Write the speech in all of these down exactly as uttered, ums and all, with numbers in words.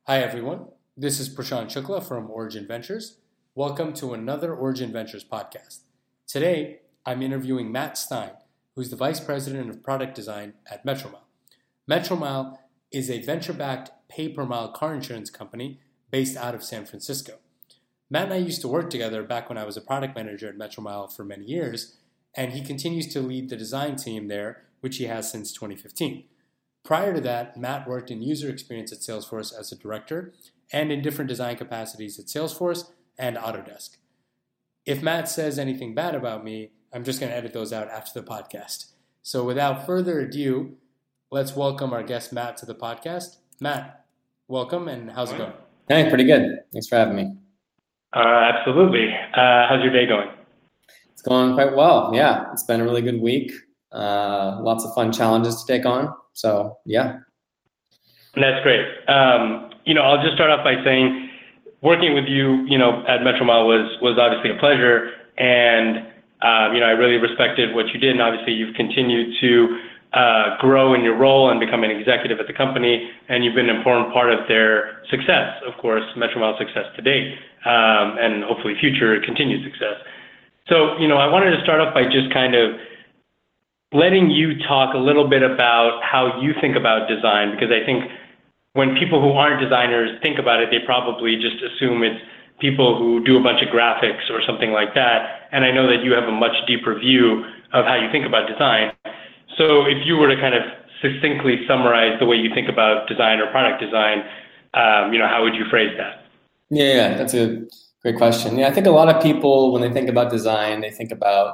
Hi everyone, this is Prashant Shukla from Origin Ventures. Welcome to another Origin Ventures podcast. Today, I'm interviewing Matt Stein, who's the Vice President of Product Design at Metromile. Metromile is a venture-backed pay-per-mile car insurance company based out of San Francisco. Matt and I used to work together back when I was a product manager at Metromile for many years, and he continues to lead the design team there, which he has since twenty fifteen. Prior to that, Matt worked in user experience at Salesforce as a director and in different design capacities at Salesforce and Autodesk. If Matt says anything bad about me, I'm just going to edit those out after the podcast. So without further ado, let's welcome our guest Matt to the podcast. Matt, welcome, and how's it going? Hey, pretty good. Thanks for having me. Uh, absolutely. Uh, how's your day going? It's going quite well. Yeah, it's been a really good week. Uh, lots of fun challenges to take on. So, yeah. That's great. Um, you know, I'll just start off by saying working with you, you know, at Metromile was, was obviously a pleasure. And, um, you know, I really respected what you did. And obviously you've continued to uh, grow in your role and become an executive at the company. And you've been an important part of their success, of course, Metromile's success to date, um, and hopefully future continued success. So, you know, I wanted to start off by just kind of letting you talk a little bit about how you think about design, because I think when people who aren't designers think about it, they probably just assume it's people who do a bunch of graphics or something like that. And I know that you have a much deeper view of how you think about design. So if you were to kind of succinctly summarize the way you think about design or product design, um, you know, how would you phrase that? Yeah, yeah, that's a great question. Yeah, I think a lot of people, when they think about design, they think about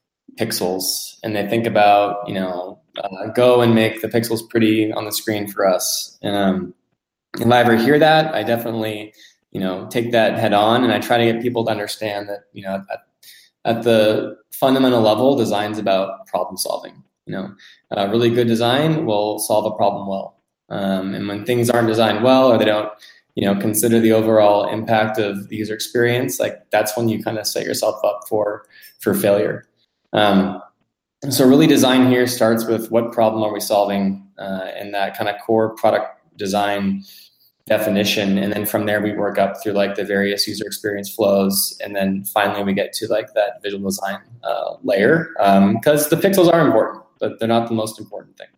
pixels, and they think about, you know, uh, go and make the pixels pretty on the screen for us. Um, if I ever hear that, I definitely, you know, take that head on, and I try to get people to understand that, you know, at, at the fundamental level, design's about problem solving. You know, uh, really good design will solve a problem well. Um, and when things aren't designed well, or they don't, you know, consider the overall impact of the user experience, like that's when you kind of set yourself up for for failure. Um, so really design here starts with what problem are we solving, uh, and that kind of core product design definition. And then from there, we work up through like the various user experience flows. And then finally we get to like that visual design uh, layer, um, because the pixels are important, but they're not the most important thing.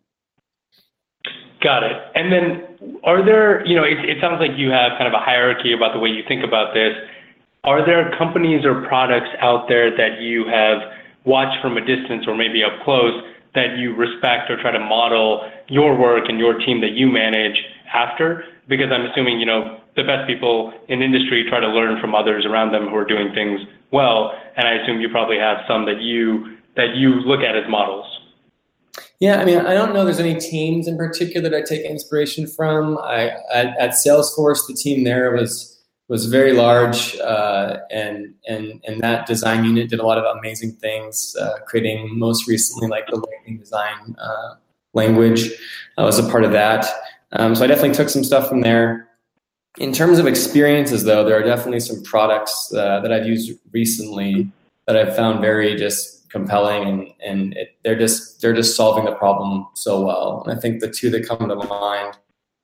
Got it. And then are there, you know, it, it sounds like you have kind of a hierarchy about the way you think about this. Are there companies or products out there that you have watch from a distance or maybe up close that you respect or try to model your work and your team that you manage after? Because I'm assuming, you know, the best people in industry try to learn from others around them who are doing things well. And I assume you probably have some that you that you look at as models. Yeah, I mean, I don't know there's any teams in particular that I take inspiration from. I at, at Salesforce, the team there was was very large, uh, and and and that design unit did a lot of amazing things, uh, creating most recently like the Lightning design uh, language. I was a part of that, um, so I definitely took some stuff from there. In terms of experiences, though, there are definitely some products uh, that I've used recently that I've found very just compelling, and and it, they're just they're just solving the problem so well. And I think the two that come to mind.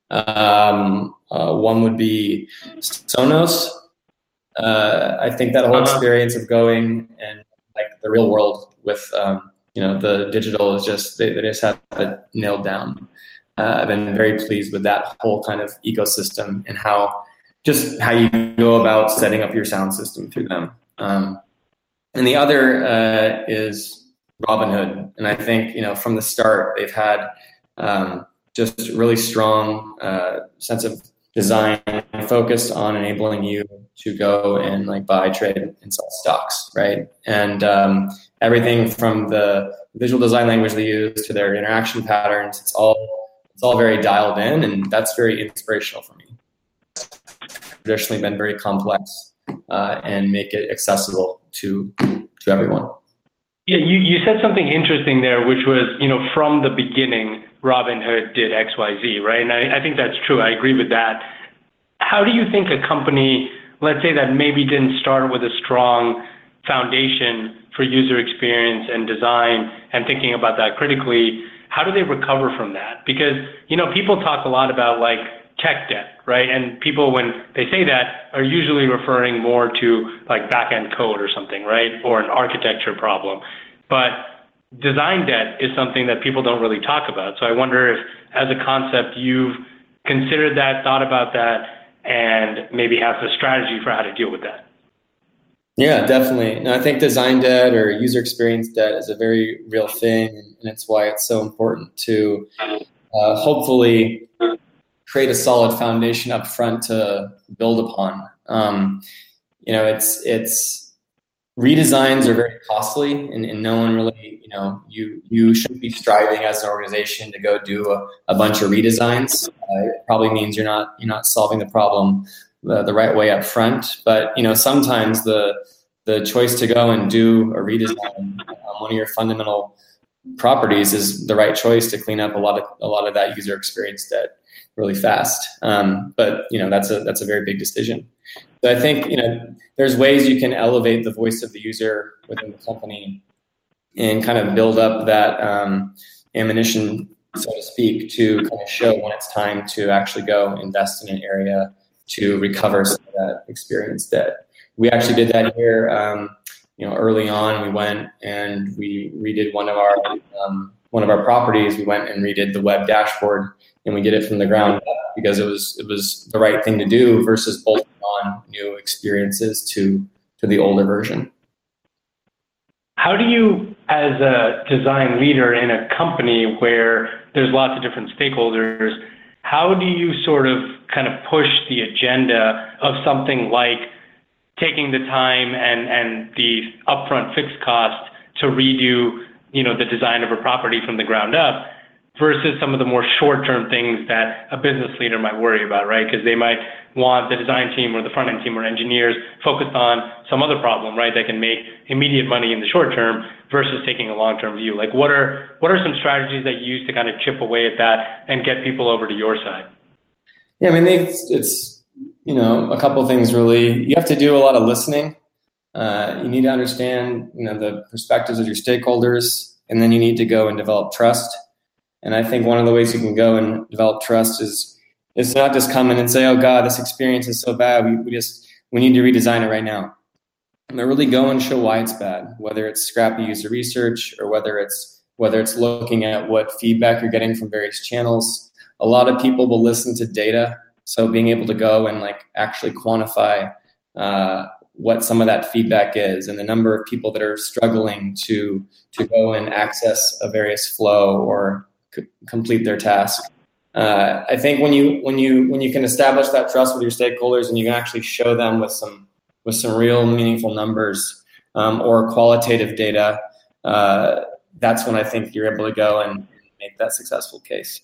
Um, uh, one would be Sonos. Uh, I think that whole uh-huh. experience of going and like the real world with, um, you know, the digital is just, they, they just have it nailed down. Uh, I've been very pleased with that whole kind of ecosystem and how, just how you go about setting up your sound system through them. Um, and the other uh, is Robinhood. And I think, you know, from the start, they've had, um, just really strong uh, sense of design focused on enabling you to go and like buy, trade, and sell stocks, right? And um, everything from the visual design language they use to their interaction patterns, it's all it's all very dialed in, and that's very inspirational for me. Traditionally been very complex uh, and make it accessible to to everyone. Yeah, you, you said something interesting there, which was, you know, from the beginning, Robinhood did X Y Z, right? And I, I think that's true. I agree with that. How do you think a company, let's say that maybe didn't start with a strong foundation for user experience and design and thinking about that critically, how do they recover from that? Because, you know, people talk a lot about like tech debt, right? And people, when they say that, are usually referring more to like back-end code or something, right? Or an architecture problem. But design debt is something that people don't really talk about. So I wonder if, as a concept, you've considered that, thought about that, and maybe have a strategy for how to deal with that. Yeah, definitely. No, I think design debt or user experience debt is a very real thing, and it's why it's so important to uh, hopefully create a solid foundation up front to build upon. Um, you know, it's it's redesigns are very costly, and, and no one really, you know, you you shouldn't be striving as an organization to go do a, a bunch of redesigns. Uh, it probably means you're not you're not solving the problem The, the right way up front. But, you know, sometimes the the choice to go and do a redesign on one of your fundamental properties is the right choice to clean up a lot of a lot of that user experience debt really fast. Um, but, you know, that's a that's a very big decision. So I think, you know, there's ways you can elevate the voice of the user within the company and kind of build up that um, ammunition, so to speak, to kind of show when it's time to actually go invest in an area to recover some of that experience debt. We actually did that here, um, you know, early on. We went and we redid one of our um, one of our properties. We went and redid the web dashboard, and we did it from the ground up because it was it was the right thing to do versus bolting on new experiences to to the older version. How do you, as a design leader in a company where there's lots of different stakeholders, how do you sort of kind of push the agenda of something like taking the time and, and the upfront fixed cost to redo, you know, the design of a property from the ground up versus some of the more short-term things that a business leader might worry about, right? Because they might want the design team or the front-end team or engineers focused on some other problem, right, that can make immediate money in the short term versus taking a long-term view. Like, what are what are some strategies that you use to kind of chip away at that and get people over to your side? Yeah, I mean, it's, it's you know, a couple of things really. You have to do a lot of listening. Uh, you need to understand, you know, the perspectives of your stakeholders, and then you need to go and develop trust. And I think one of the ways you can go and develop trust is is not just come in and say, "Oh God, this experience is so bad. We, we just we need to redesign it right now." And they really go and show why it's bad, whether it's scrappy user research or whether it's whether it's looking at what feedback you're getting from various channels. A lot of people will listen to data, so being able to go and like actually quantify uh, what some of that feedback is and the number of people that are struggling to to go and access a various flow or c- complete their task. Uh, I think when you when you when you can establish that trust with your stakeholders and you can actually show them with some with some real meaningful numbers um, or qualitative data, uh, that's when I think you're able to go and make that successful case.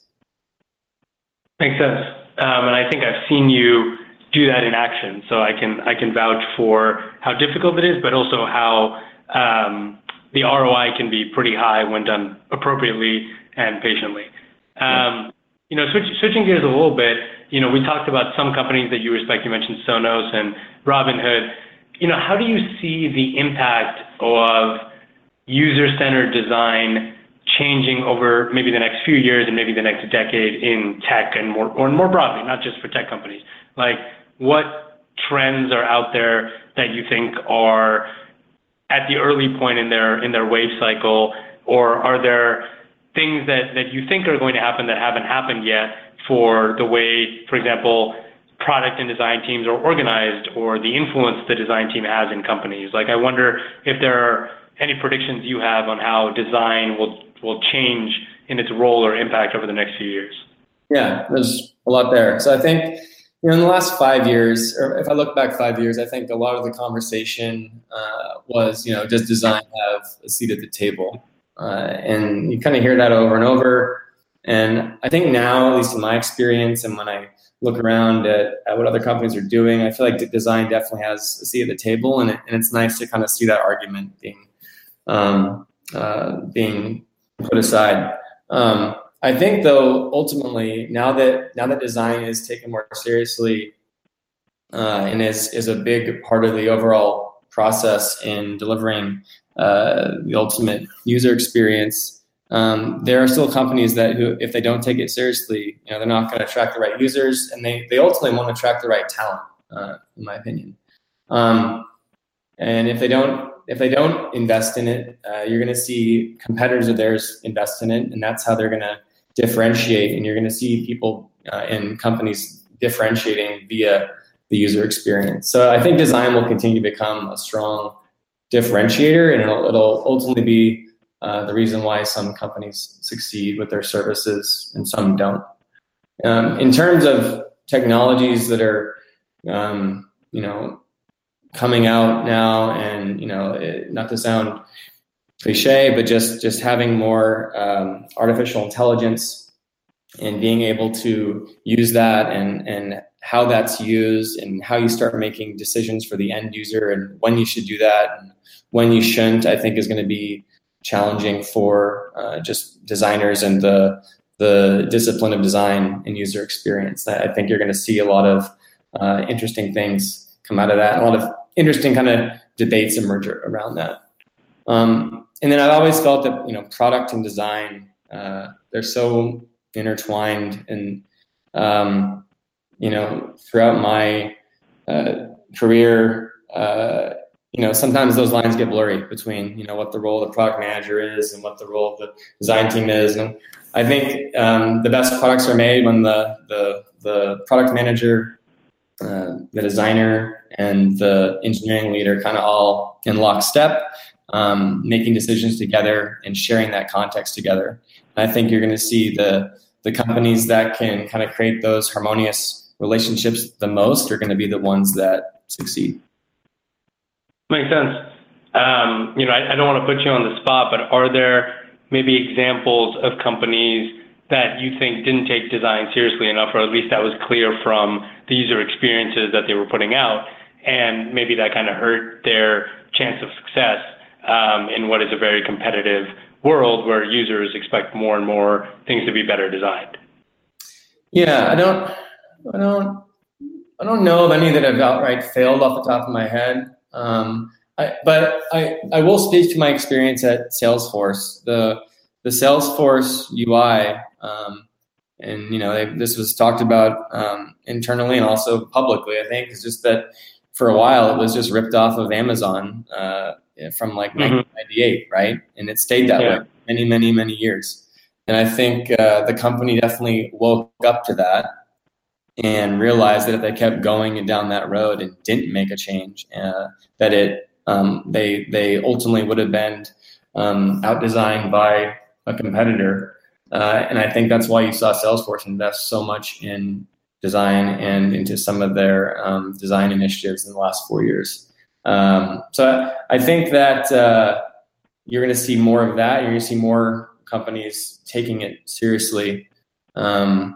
Makes sense, um, and I think I've seen you do that in action, so I can I can vouch for how difficult it is, but also how um, the R O I can be pretty high when done appropriately and patiently. Um, you know, switch, switching gears a little bit, you know, we talked about some companies that you respect. You mentioned Sonos and Robinhood. You know, how do you see the impact of user-centered design changing over maybe the next few years and maybe the next decade in tech and more, or more broadly, not just for tech companies? Like, what trends are out there that you think are at the early point in their in their wave cycle, or are there things that, that you think are going to happen that haven't happened yet for the way, for example, product and design teams are organized or the influence the design team has in companies? Like, I wonder if there are any predictions you have on how design will will change in its role or impact over the next few years. Yeah, there's a lot there. So I think, you know, in the last five years, or if I look back five years, I think a lot of the conversation uh, was, you know, does design have a seat at the table? Uh, and you kind of hear that over and over. And I think now, at least in my experience, and when I look around at, at what other companies are doing, I feel like design definitely has a seat at the table, and, it, and it's nice to kind of see that argument being um, uh, being put aside. Um, I think, though, ultimately, now that now that design is taken more seriously uh, and is is a big part of the overall process in delivering uh, the ultimate user experience, um, there are still companies that who, if they don't take it seriously, you know, they're not going to attract the right users, and they they ultimately want to attract the right talent, uh, in my opinion. Um, and if they don't if they don't invest in it, uh, you're going to see competitors of theirs invest in it, and that's how they're going to differentiate. And you're going to see people uh, in companies differentiating via the user experience. So I think design will continue to become a strong differentiator, and it'll, it'll ultimately be uh, the reason why some companies succeed with their services and some don't. Um, in terms of technologies that are, um, you know, coming out now, and you know, it, not to sound cliche, but just just having more um, artificial intelligence and being able to use that, and and how that's used, and how you start making decisions for the end user, and when you should do that and when you shouldn't, I think is going to be challenging for uh, just designers and the the discipline of design and user experience. I think you're going to see a lot of uh, interesting things come out of that, a lot of interesting kind of debates emerge around that. Um, and then I've always felt that, you know, product and design, uh, they're so intertwined, and um, you know, throughout my uh, career, uh, you know, sometimes those lines get blurry between, you know, what the role of the product manager is and what the role of the design team is. And I think um, the best products are made when the the, the product manager, uh, the designer, and the engineering lead are kind of all in lockstep, um, making decisions together and sharing that context together. And I think you're going to see the the companies that can kind of create those harmonious relationships the most are going to be the ones that succeed. Makes sense. Um, you know, I, I don't want to put you on the spot, but are there maybe examples of companies that you think didn't take design seriously enough, or at least that was clear from the user experiences that they were putting out, and maybe that kind of hurt their chance of success um, in what is a very competitive world where users expect more and more things to be better designed? Yeah, I don't, I don't, I don't know of any that have outright failed off the top of my head. Um, I, but I, I will speak to my experience at Salesforce. The the Salesforce U I, um, and you know, they, this was talked about um, internally and also publicly. I think is just that for a while it was just ripped off of Amazon uh, from like mm-hmm. nineteen ninety-eight, right? And it stayed that yeah. way many, many, many years. And I think uh, the company definitely woke up to that and realized that if they kept going down that road and didn't make a change, uh, that it um, they they ultimately would have been um, outdesigned by a competitor. Uh, and I think that's why you saw Salesforce invest so much in design and into some of their um, design initiatives in the last four years. Um, so I think that uh, you're going to see more of that. You're going to see more companies taking it seriously. Um,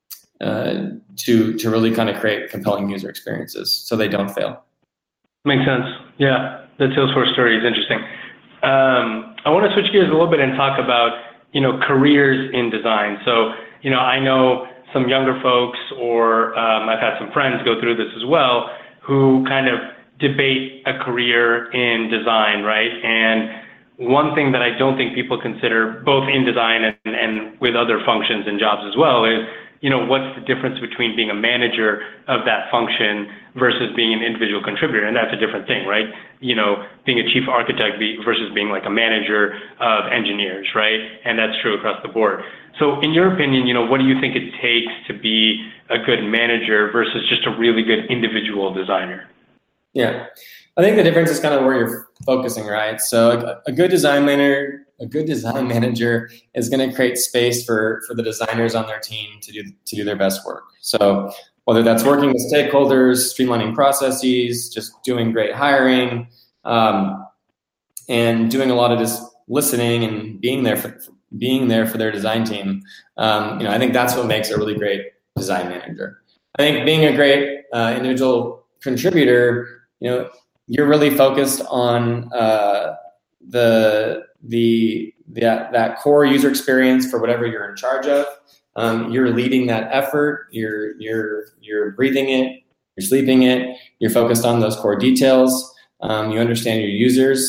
Uh, to to really kind of create compelling user experiences so they don't fail. Makes sense. Yeah, the Salesforce story is interesting. Um, I want to switch gears a little bit and talk about, you know, careers in design. So, you know, I know some younger folks, or um, I've had some friends go through this as well, who kind of debate a career in design, right? And one thing that I don't think people consider, both in design and, and with other functions and jobs as well, is, you know, what's the difference between being a manager of that function versus being an individual contributor? And that's a different thing, right? You know, being a chief architect versus being like a manager of engineers, right? And that's true across the board. So in your opinion, you know, what do you think it takes to be a good manager versus just a really good individual designer? Yeah, I think the difference is kind of where you're focusing, right? So a, a good design manager, a good design manager is going to create space for, for the designers on their team to do to do their best work. So whether that's working with stakeholders, streamlining processes, just doing great hiring, um, and doing a lot of just listening and being there for being there for their design team. Um, you know, I think that's what makes a really great design manager. I think being a great uh, individual contributor, you know, you're really focused on uh, the the that that core user experience for whatever you're in charge of. Um, you're leading that effort. You're you're you're breathing it. You're sleeping it. You're focused on those core details. Um, you understand your users,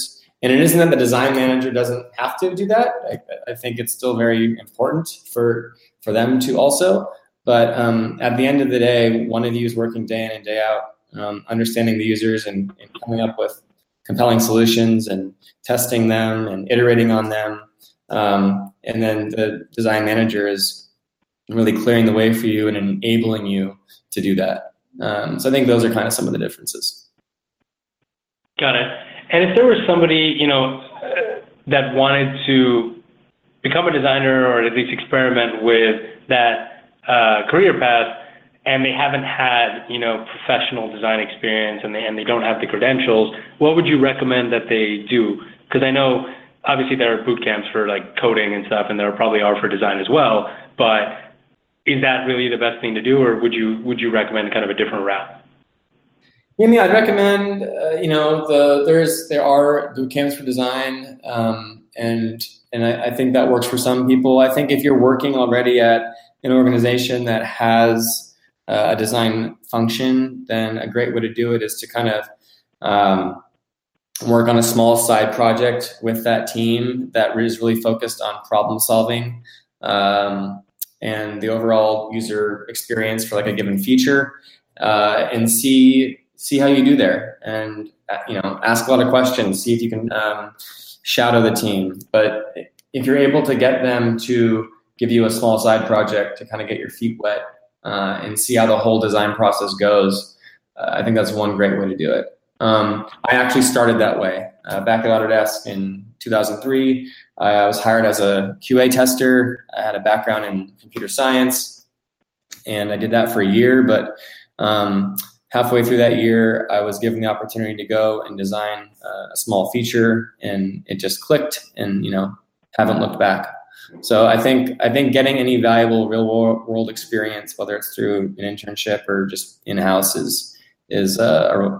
and it isn't that the design manager doesn't have to do that. I, I think it's still very important for for them to also. But um, at the end of the day, one of you is working day in and day out, um, understanding the users and, and coming up with compelling solutions and testing them and iterating on them. Um, and then the design manager is really clearing the way for you and enabling you to do that. Um, so I think those are kind of some of the differences. Got it. And if there was somebody, you know, uh, that wanted to become a designer or at least experiment with that uh, career path, and they haven't had, you know, professional design experience and they, and they don't have the credentials, what would you recommend that they do? Because I know obviously there are boot camps for like coding and stuff, and there probably are for design as well, but is that really the best thing to do, or would you would you recommend kind of a different route? Yeah, I mean, I'd recommend, uh, you know, the there's there are boot camps for design, um, and and I, I think that works for some people. I think if you're working already at an organization that has uh, a design function, then a great way to do it is to kind of um, work on a small side project with that team that is really focused on problem solving um, and the overall user experience for like a given feature, uh, and see see how you do there, and you know, ask a lot of questions, see if you can um, shadow the team. But if you're able to get them to give you a small side project to kind of get your feet wet uh, and see how the whole design process goes, uh, I think that's one great way to do it. Um, I actually started that way. Uh, back at Autodesk in two thousand three, I was hired as a Q A tester. I had a background in computer science, and I did that for a year. But um, halfway through that year, I was given the opportunity to go and design uh, a small feature, and it just clicked, and you know, haven't looked back. So I think I think getting any valuable real world experience, whether it's through an internship or just in-house, is is uh, a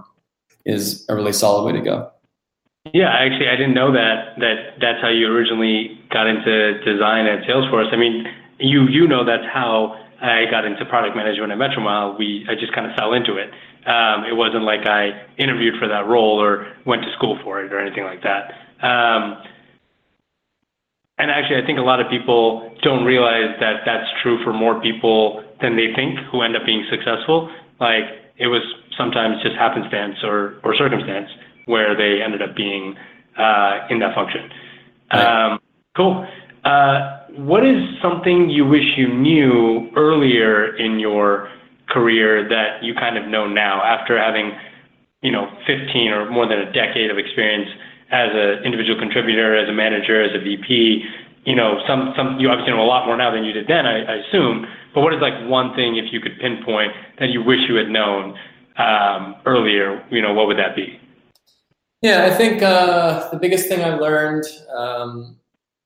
is a really solid way to go. Yeah, actually, I didn't know that that that's how you originally got into design at Salesforce. I mean, you you know that's how I got into product management at Metromile. We I just kind of fell into it. Um, it wasn't like I interviewed for that role or went to school for it or anything like that. Um, and actually, I think a lot of people don't realize that that's true for more people than they think who end up being successful. Like, it was sometimes just happenstance or, or circumstance where they ended up being uh, in that function. Right. Um, cool. Uh, what is something you wish you knew earlier in your career that you kind of know now after having, you know, fifteen or more than a decade of experience as an individual contributor, as a manager, as a V P? You know, some, some, you obviously know a lot more now than you did then, I, I assume, but what is like one thing, if you could pinpoint, that you wish you had known um, earlier, you know, what would that be? Yeah, I think uh, the biggest thing I've learned um,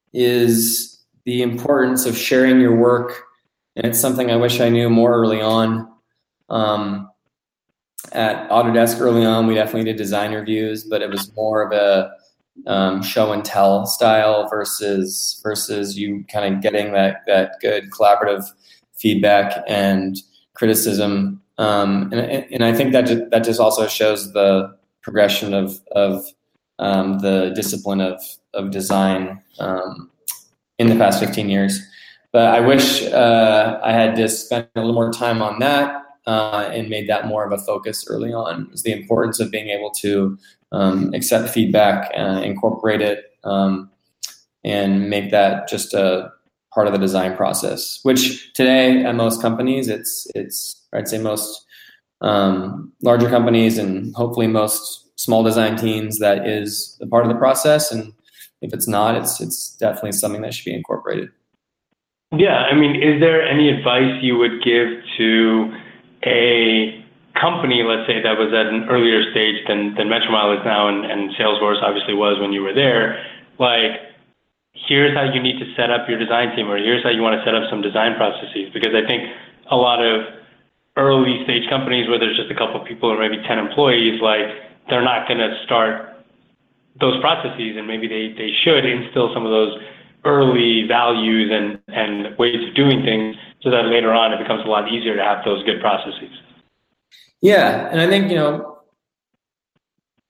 is the importance of sharing your work, and it's something I wish I knew more early on. Um, at Autodesk early on, we definitely did design reviews, but it was more of a um, show and tell style versus versus you kind of getting that that good collaborative feedback and criticism. Um, and and I think that just, that just also shows the progression of of um, the discipline of of design um, in the past fifteen years. But I wish uh, I had just spent a little more time on that. Uh, and made that more of a focus early on, is the importance of being able to um, accept feedback, uh, incorporate it, um, and make that just a part of the design process. Which today at most companies, it's it's I'd say most um, larger companies and hopefully most small design teams, that is a part of the process. And if it's not, it's it's definitely something that should be incorporated. Yeah, I mean, is there any advice you would give to a company, let's say, that was at an earlier stage than, than Metromile is now, and, and Salesforce obviously was when you were there, like, here's how you need to set up your design team, or here's how you want to set up some design processes? Because I think a lot of early stage companies where there's just a couple of people or maybe ten employees, like, they're not going to start those processes, and maybe they, they should instill some of those early values and, and ways of doing things, so that later on it becomes a lot easier to have those good processes. Yeah, and I think, you know,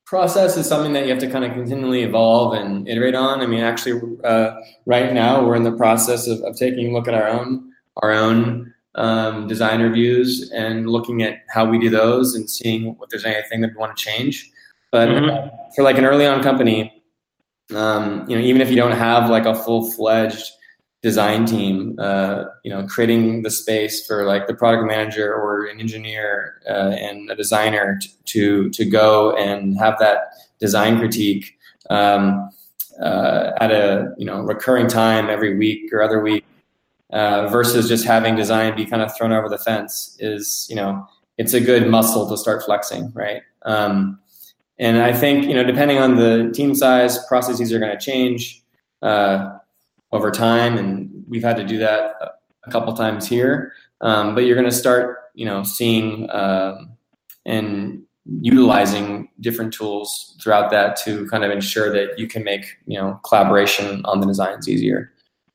process is something that you have to kind of continually evolve and iterate on. I mean, actually, uh, right now we're in the process of, of taking a look at our own our own um, design reviews and looking at how we do those and seeing if there's anything that we want to change. But mm-hmm. uh, for like an early on company, um, you know, even if you don't have like a full fledged design team, uh, you know, creating the space for like the product manager or an engineer uh, and a designer t- to to go and have that design critique um, uh, at a you know recurring time every week or other week uh, versus just having design be kind of thrown over the fence is you know it's a good muscle to start flexing, right? Um, and I think you know depending on the team size, processes are going to change. Uh, over time, and we've had to do that a couple times here. Um, but you're going to start, you know, seeing um, and utilizing different tools throughout that to kind of ensure that you can make, you know, collaboration on the designs easier.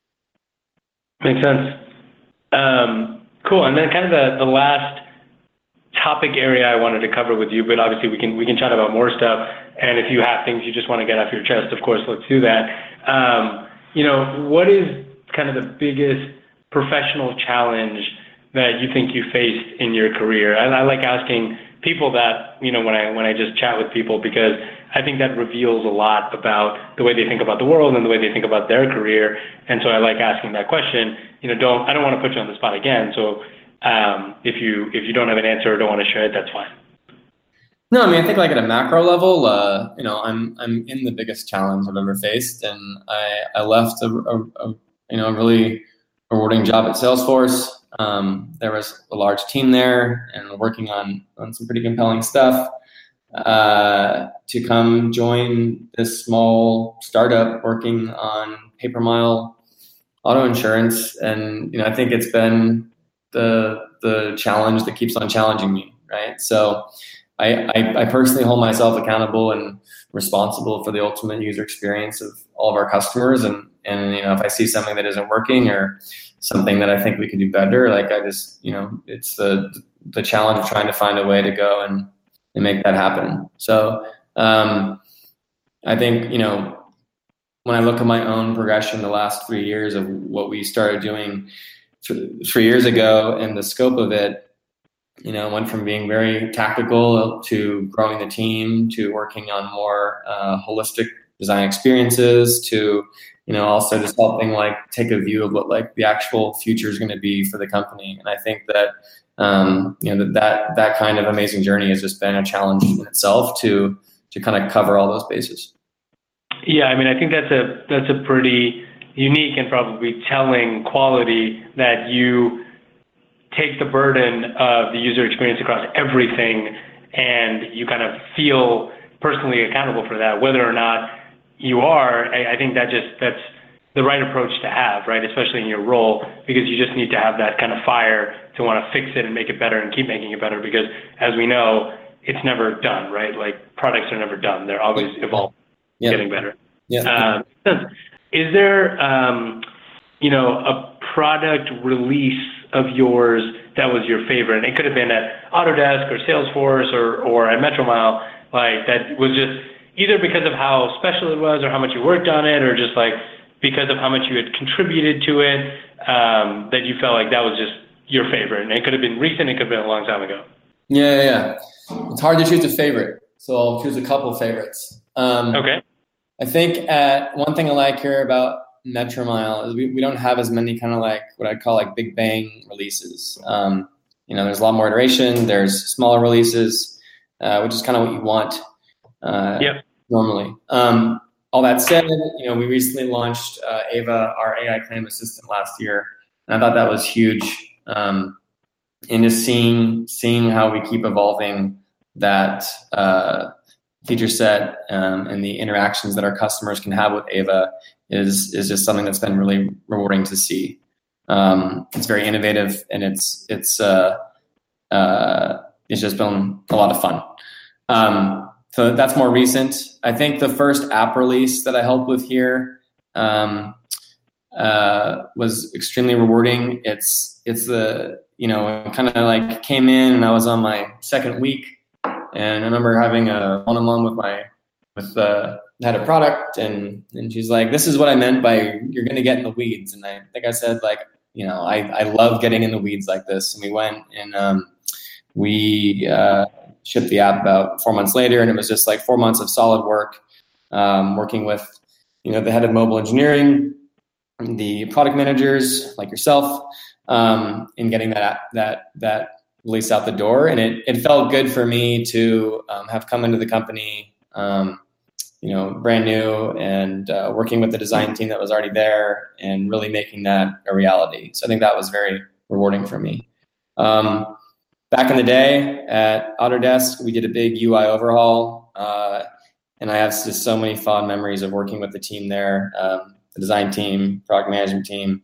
Makes sense. Um, cool. And then kind of the, the last topic area I wanted to cover with you, but obviously we can we can chat about more stuff. And if you have things you just want to get off your chest, of course, let's do that. Um, You know, what is kind of the biggest professional challenge that you think you faced in your career? And I like asking people that, you know, when I when I just chat with people, because I think that reveals a lot about the way they think about the world and the way they think about their career. And so I like asking that question. You know, don't I don't want to put you on the spot again. So um, if you if you don't have an answer or don't want to share it, that's fine. No, I mean, I think like at a macro level, uh, you know, I'm I'm in the biggest challenge I've ever faced, and I, I left a, a, a you know a really rewarding job at Salesforce. Um, there was a large team there, and working on on some pretty compelling stuff. Uh, to come join this small startup working on pay per mile auto insurance, and you know, I think it's been the the challenge that keeps on challenging me, right? So. I, I, I personally hold myself accountable and responsible for the ultimate user experience of all of our customers. And, and, you know, if I see something that isn't working or something that I think we could do better, like I just, you know, it's the, the challenge of trying to find a way to go and, and make that happen. So um, I think, you know, when I look at my own progression the last three years of what we started doing th- three years ago and the scope of it, you know, went from being very tactical to growing the team to working on more uh, holistic design experiences to, you know, also just helping like take a view of what like the actual future is going to be for the company. And I think that, um, you know, that, that that kind of amazing journey has just been a challenge in itself to to kind of cover all those bases. Yeah, I mean, I think that's a that's a pretty unique and probably telling quality that you take the burden of the user experience across everything and you kind of feel personally accountable for that, whether or not you are. I, I think that just that's the right approach to have, right? Especially in your role, because you just need to have that kind of fire to want to fix it and make it better and keep making it better, because as we know, it's never done, right? Like products are never done. They're always evolving, yeah. getting better. Yeah. Um, is there, um, you know, a product release of yours that was your favorite? And it could have been at Autodesk or Salesforce or, or at Metromile, like that was just either because of how special it was or how much you worked on it, or just like because of how much you had contributed to it, um, that you felt like that was just your favorite. And it could have been recent, it could have been a long time ago. Yeah, yeah, yeah. It's hard to choose a favorite, so I'll choose a couple of favorites. Um, okay. I think at one thing I like here about Metromile is we, we don't have as many kind of like what I'd call like big bang releases. Um, you know, there's a lot more iteration. There's smaller releases, uh, which is kind of what you want uh, yep. normally. Um, all that said, you know, we recently launched uh, Ava, our A I claim assistant, last year, and I thought that was huge. Um, and just seeing seeing how we keep evolving that uh, feature set um, and the interactions that our customers can have with Ava is is just something that's been really rewarding to see. Um, it's very innovative, and it's it's uh, uh, it's just been a lot of fun. Um, so that's more recent. I think the first app release that I helped with here um, uh, was extremely rewarding. It's it's the you know kind of like came in, and I was on my second week, And I remember having a one-on-one with my with the head of product, and and she's like, "This is what I meant by you're going to get in the weeds." And I think I said, like, you know, I I love getting in the weeds like this. And we went and um, we uh, shipped the app about four months later, and it was just like four months of solid work, um, working with, you know, the head of mobile engineering, the product managers like yourself, um, in getting that that that release out the door. And it it felt good for me to um, have come into the company, um, you know, brand new, and uh, working with the design team that was already there and really making that a reality. So I think that was very rewarding for me. Um, back in the day at Autodesk, we did a big U I overhaul, uh, and I have just so many fond memories of working with the team there, um, the design team, product management team,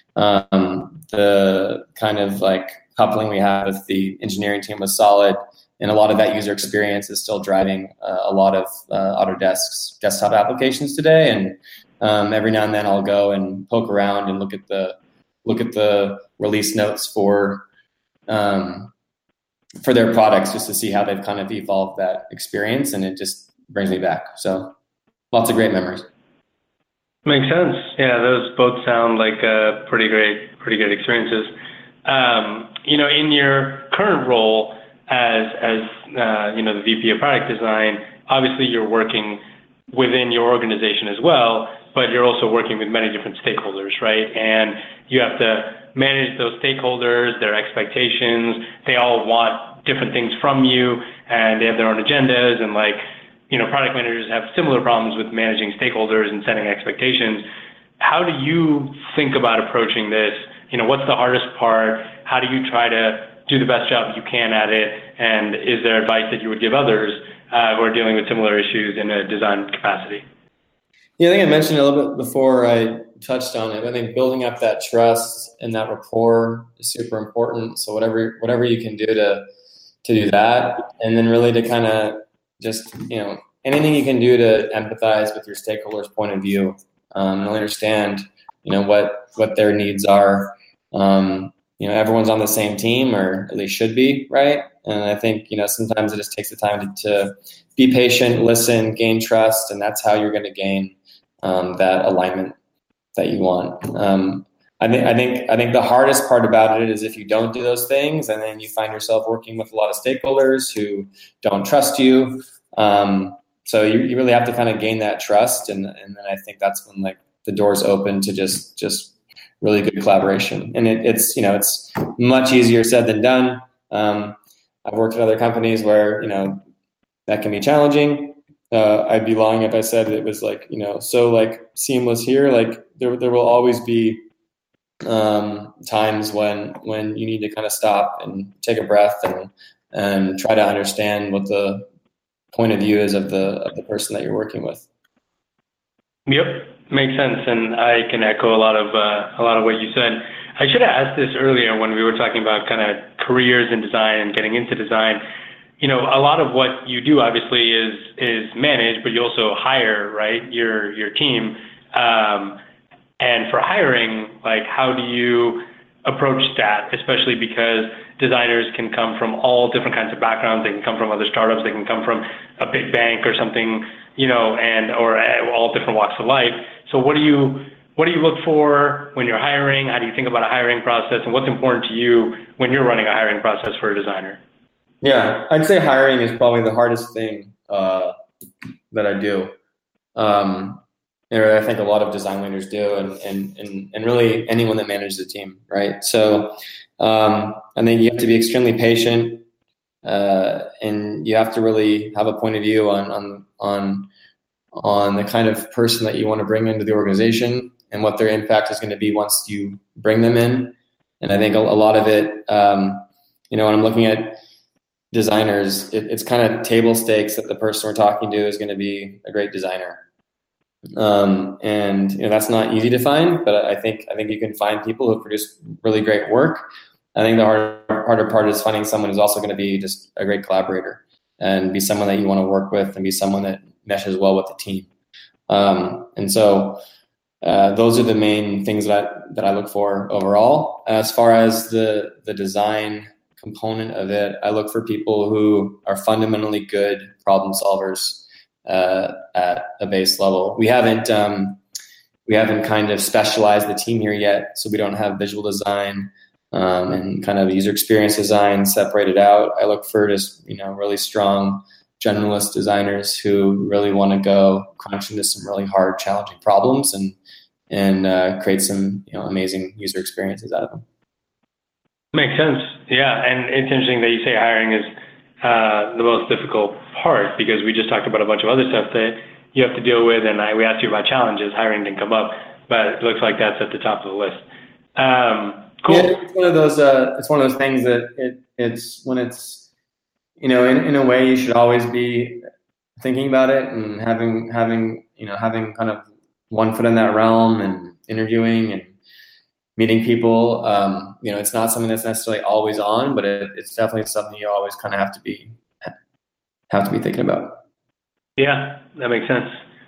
um, the kind of like coupling we had with the engineering team was solid. And a lot of that user experience is still driving uh, a lot of uh, Autodesk's desktop applications today. And um, every now and then I'll go and poke around and look at the look at the release notes for um, for their products, just to see how they've kind of evolved that experience. And it just brings me back. So lots of great memories. Makes sense. Yeah, those both sound like uh, pretty great, pretty good experiences. Um, you know, in your current role as as uh, you know, the V P of product design, obviously you're working within your organization as well, but you're also working with many different stakeholders, right? And you have to manage those stakeholders, their expectations. They all want different things from you, and they have their own agendas. And like, you know, product managers have similar problems with managing stakeholders and setting expectations. How do you think about approaching this? You know, what's the hardest part? How do you try to do the best job you can at it? And is there advice that you would give others uh, who are dealing with similar issues in a design capacity? Yeah, I think I mentioned it a little bit before I touched on it. I think building up that trust and that rapport is super important. So whatever whatever you can do to to do that, and then really to kind of just, you know, anything you can do to empathize with your stakeholders' point of view, um, and understand, you know, what what their needs are. Um, you know, everyone's on the same team, or at least should be, right? And I think, you know, sometimes it just takes the time to, to be patient, listen, gain trust, and that's how you're going to gain um, that alignment that you want. Um, I think, I think, I think the hardest part about it is if you don't do those things, and then you find yourself working with a lot of stakeholders who don't trust you. Um, so you, you really have to kind of gain that trust, and and then I think that's when like the doors open to just just. really good collaboration. And it, it's, you know, it's much easier said than done. Um, I've worked at other companies where, you know, that can be challenging. Uh, I'd be lying if I said it was like, you know, so like seamless here. Like there, there will always be um, times when, when you need to kind of stop and take a breath and, and try to understand what the point of view is of the, of the person that you're working with. Yep. Makes sense, and I can echo a lot of uh, a lot of what you said. I should have asked this earlier when we were talking about kind of careers in design and getting into design. You know, a lot of what you do obviously is is manage, but you also hire, right? Your your team, um, and for hiring, like, how do you approach that? Especially because designers can come from all different kinds of backgrounds. They can come from other startups. They can come from a big bank or something, you know, and or all different walks of life. So what do you what do you look for when you're hiring? How do you think about a hiring process, and what's important to you when you're running a hiring process for a designer? Yeah, I'd say hiring is probably the hardest thing uh, that I do. Um, and I think a lot of design leaders do, and and and, and really anyone that manages a team, right? So um, I think you have to be extremely patient, uh, and you have to really have a point of view on on on. on the kind of person that you want to bring into the organization and what their impact is going to be once you bring them in. And I think a, a lot of it, um, you know, when I'm looking at designers, it, it's kind of table stakes that the person we're talking to is going to be a great designer. Um, and, you know, that's not easy to find, but I think, I think you can find people who produce really great work. I think the harder, harder part is finding someone who's also going to be just a great collaborator and be someone that you want to work with and be someone that meshes well with the team. Um, and so uh, those are the main things that, that I look for overall. As far as the, the design component of it. I look for people who are fundamentally good problem solvers uh, at a base level. We haven't um, we haven't kind of specialized the team here yet, so we don't have visual design um, and kind of user experience design separated out. I look for just you know really strong generalist designers who really want to go crunch into some really hard, challenging problems and and uh, create some you know amazing user experiences out of them. Makes sense. Yeah, and it's interesting that you say hiring is uh, the most difficult part, because we just talked about a bunch of other stuff that you have to deal with, and I, we asked you about challenges. Hiring didn't come up, but it looks like that's at the top of the list. Um, cool. Yeah, it's one of those. Uh, it's one of those things that it, it's when it's you know in, in a way you should always be thinking about it and having having you know having kind of one foot in that realm and interviewing and meeting people. Um, you know, it's not something that's necessarily always on, but it, it's definitely something you always kind of have to be have to be thinking about. Yeah, that makes sense.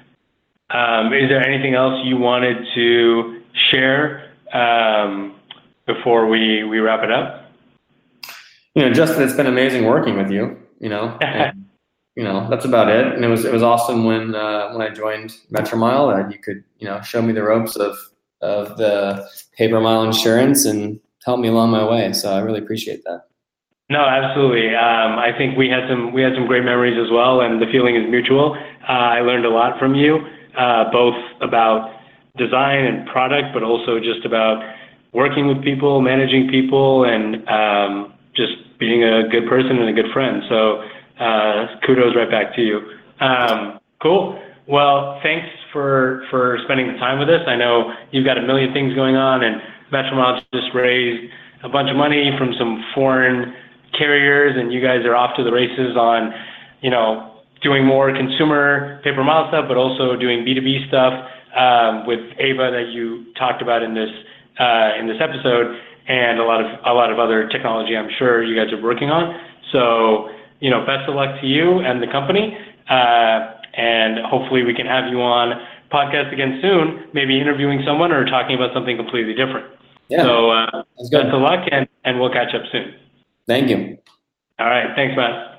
Um, is there anything else you wanted to share um, before we, we wrap it up? You know, just that it's been amazing working with you. You know, and, you know that's about it. And it was it was awesome when uh, when I joined Metromile that you could you know show me the ropes of of the pay-per-mile insurance and help me along my way. So I really appreciate that. No, absolutely. Um, I think we had some we had some great memories as well, and the feeling is mutual. Uh, I learned a lot from you, uh, both about design and product, but also just about working with people, managing people, and um, just being a good person and a good friend. So uh, kudos right back to you. Um, cool. Well, thanks for for spending the time with us. I know you've got a million things going on, and Metromile just raised a bunch of money from some foreign carriers, and you guys are off to the races on, you know, doing more consumer pay-per-mile stuff, but also doing B two B stuff um, with Ava that you talked about in this uh, in this episode, and a lot of a lot of other technology I'm sure you guys are working on. So, you know, best of luck to you and the company. Uh, And hopefully we can have you on podcast again soon, maybe interviewing someone or talking about something completely different. Yeah. So uh, best of luck, and, and we'll catch up soon. Thank you. All right. Thanks, Matt.